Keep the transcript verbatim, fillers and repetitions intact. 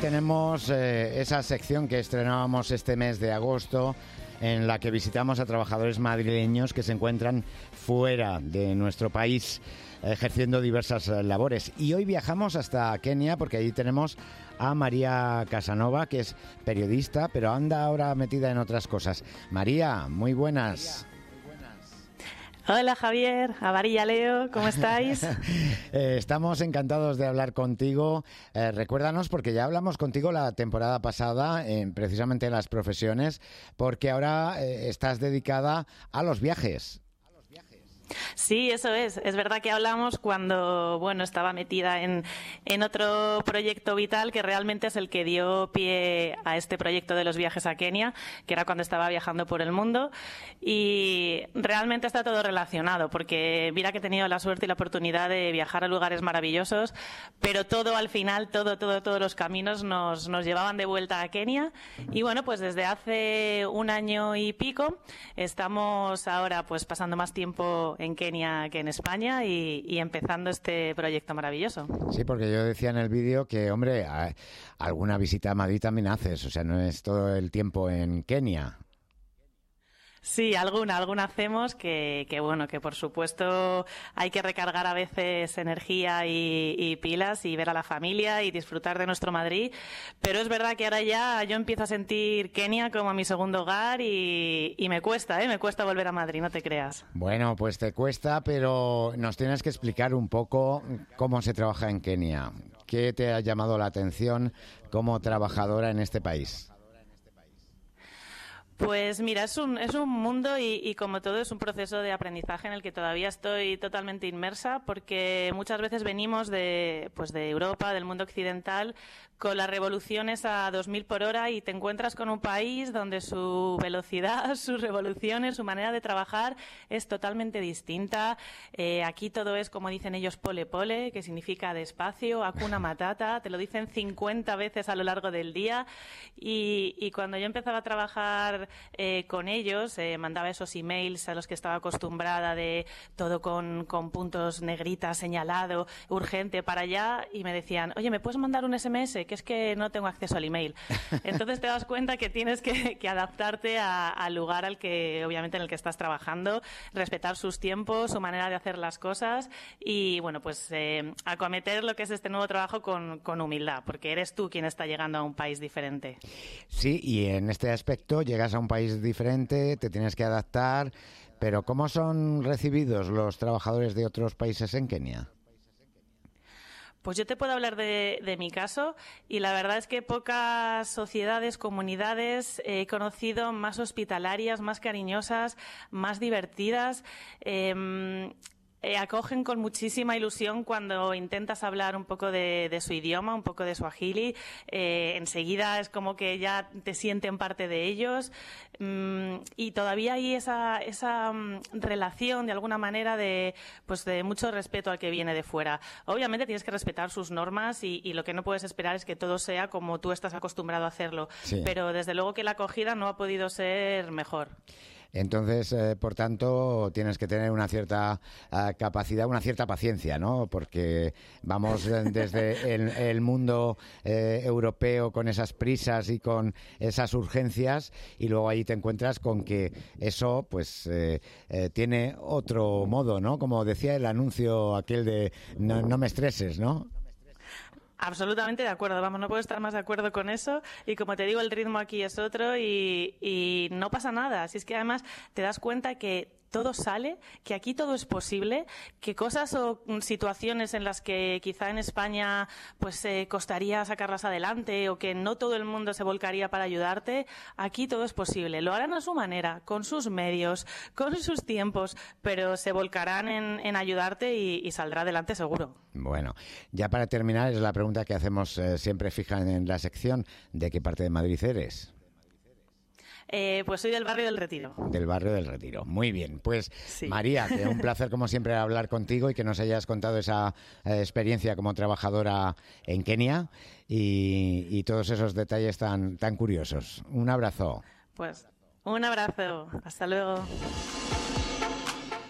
tenemos eh, esa sección que estrenábamos este mes de agosto, en la que visitamos a trabajadores madrileños que se encuentran fuera de nuestro país ejerciendo diversas labores. Y hoy viajamos hasta Kenia porque allí tenemos a María Casanova, que es periodista, pero anda ahora metida en otras cosas. María, muy buenas. Hola Javier, Avarilla Leo, ¿cómo estáis? eh, estamos encantados de hablar contigo. Eh, recuérdanos, porque ya hablamos contigo la temporada pasada, eh, precisamente en las profesiones, porque ahora eh, estás dedicada a los viajes. Sí, eso es. Es verdad que hablamos cuando, bueno, estaba metida en, en otro proyecto vital que realmente es el que dio pie a este proyecto de los viajes a Kenia, que era cuando estaba viajando por el mundo. Y realmente está todo relacionado, porque mira que he tenido la suerte y la oportunidad de viajar a lugares maravillosos, pero todo al final, todo, todo, todos los caminos nos, nos llevaban de vuelta a Kenia. Y bueno, pues desde hace un año y pico estamos ahora pues pasando más tiempo en Kenia que en España y, y empezando este proyecto maravilloso. Sí, porque yo decía en el vídeo que, hombre, a, alguna visita a Madrid también haces, o sea, no es todo el tiempo en Kenia. Sí, alguna, alguna hacemos que, que, bueno, que por supuesto hay que recargar a veces energía y, y pilas y ver a la familia y disfrutar de nuestro Madrid, pero es verdad que ahora ya yo empiezo a sentir Kenia como mi segundo hogar y, y me cuesta, ¿eh? Me cuesta volver a Madrid, no te creas. Bueno, pues te cuesta, pero nos tienes que explicar un poco cómo se trabaja en Kenia. ¿Qué te ha llamado la atención como trabajadora en este país? Pues mira, es un, es un mundo y, y como todo es un proceso de aprendizaje en el que todavía estoy totalmente inmersa, porque muchas veces venimos de, pues de Europa, del mundo occidental, con las revoluciones a dos mil por hora y te encuentras con un país donde su velocidad, sus revoluciones, su manera de trabajar es totalmente distinta. Eh, aquí todo es, como dicen ellos, pole pole, que significa despacio, hakuna matata, te lo dicen cincuenta veces a lo largo del día y, y cuando yo empezaba a trabajar eh, con ellos, eh, mandaba esos emails a los que estaba acostumbrada de todo con, con puntos negritas, señalado, urgente para allá y me decían, oye, ¿me puedes mandar un ese eme ese? Que es que no tengo acceso al email. Entonces te das cuenta que tienes que, que adaptarte a, al lugar al que, obviamente, en el que estás trabajando, respetar sus tiempos, su manera de hacer las cosas y, bueno, pues eh, acometer lo que es este nuevo trabajo con, con humildad, porque eres tú quien está llegando a un país diferente. Sí, y en este aspecto llegas a un país diferente, te tienes que adaptar, pero ¿cómo son recibidos los trabajadores de otros países en Kenia? Pues yo te puedo hablar de, de mi caso y la verdad es que pocas sociedades, comunidades he conocido más hospitalarias, más cariñosas, más divertidas. Eh, Eh, acogen con muchísima ilusión cuando intentas hablar un poco de, de su idioma, un poco de Swahili. Eh, enseguida es como que ya te sienten parte de ellos mm, y todavía hay esa, esa mm, relación de alguna manera de, pues de mucho respeto al que viene de fuera. Obviamente tienes que respetar sus normas y, y lo que no puedes esperar es que todo sea como tú estás acostumbrado a hacerlo. Sí. Pero desde luego que la acogida no ha podido ser mejor. Entonces, eh, por tanto, tienes que tener una cierta uh, capacidad, una cierta paciencia, ¿no? Porque vamos desde el, el mundo eh, europeo con esas prisas y con esas urgencias y luego ahí te encuentras con que eso, pues, eh, eh, tiene otro modo, ¿no? Como decía el anuncio aquel de no, no me estreses, ¿no? Absolutamente de acuerdo, vamos, no puedo estar más de acuerdo con eso y como te digo, el ritmo aquí es otro y, y no pasa nada, si es que además te das cuenta que todo sale, que aquí todo es posible, que cosas o situaciones en las que quizá en España pues eh, costaría sacarlas adelante o que no todo el mundo se volcaría para ayudarte, aquí todo es posible. Lo harán a su manera, con sus medios, con sus tiempos, pero se volcarán en, en ayudarte y, y saldrá adelante seguro. Bueno, ya para terminar es la pregunta que hacemos eh, siempre fija en la sección, ¿de qué parte de Madrid eres? Eh, pues soy del barrio del Retiro. Del barrio del Retiro. Muy bien. Pues sí. María, que un placer como siempre hablar contigo y que nos hayas contado esa eh, experiencia como trabajadora en Kenia y, y todos esos detalles tan, tan curiosos. Un abrazo. Pues un abrazo. Hasta luego.